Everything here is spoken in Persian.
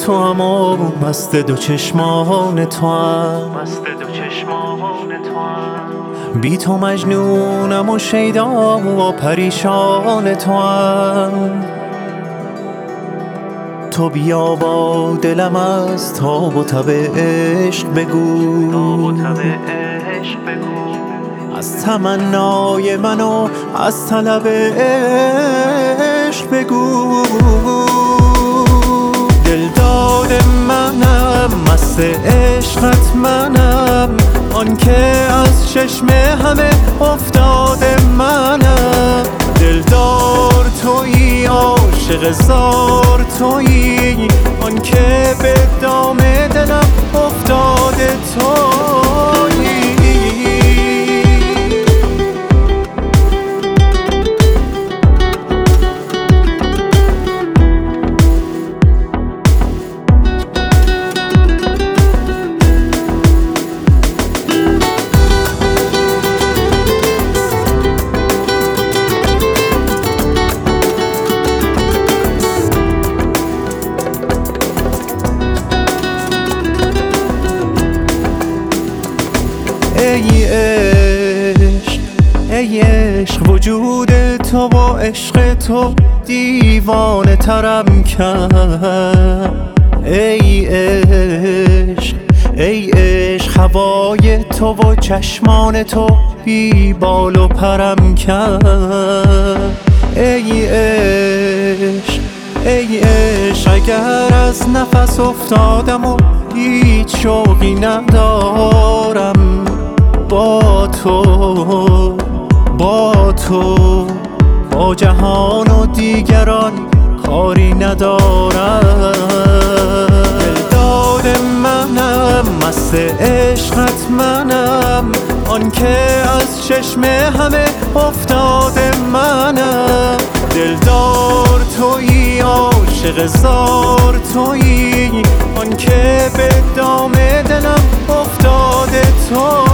تو هم و مست دو چشمان تو هم، بی تو مجنونم و شیدا و پریشان تو هم. تو بیا با دلم از تاب و تب عشق بگو، از تمنای من و از طلب عشق بگو. دلداد منم، مست عشقت منم، آن که از چشم همه افتاده منم. دلدار تویی، عاشق زار تویی، آن که به دام دلم افتاده تویی. ای عشق، ای عشق، وجود تو با عشق تو دیوانه ترم کرد. ای عشق، ای عشق، هوای تو و چشمان تو بی بال و پرم کرد. ای عشق، ای عشق، اگر از نفس افتادم و هیچ شوقی ندارم، با تو با جهان و دیگران کاری ندارم. دلداد منم، مست عشقت منم، آن که از چشم همه افتاده منم. دلدار تویی، عاشق زار تویی، آن که به دام دلم افتاده تو.